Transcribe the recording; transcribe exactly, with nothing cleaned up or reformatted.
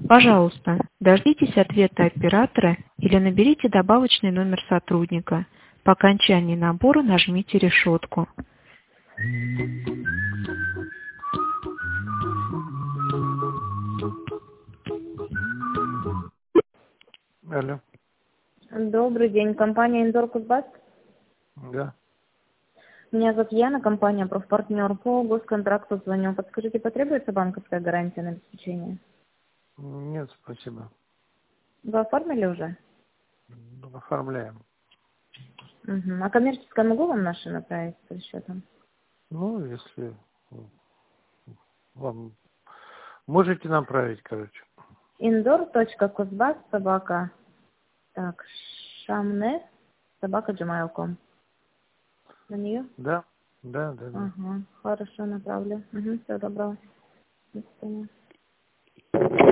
Пожалуйста, дождитесь ответа оператора или наберите добавочный номер сотрудника. По окончании набора нажмите решетку. Алло. Добрый день, компания Индор Кузбасс. Да. Меня зовут Яна, компания профпартнер по госконтракту звоню. Подскажите, потребуется банковская гарантия на обеспечение? Нет, спасибо. Вы оформили уже? Оформляем. Угу. А коммерческое могу вам наше направить с счетом? Ну, если вам можете направить, короче. Индор.кузбасс собака. Так, шамне собака джимейл точка ком. На нее? Да, да, да, да. Ага, хорошо, направлю. Угу, всего доброго. До свидания.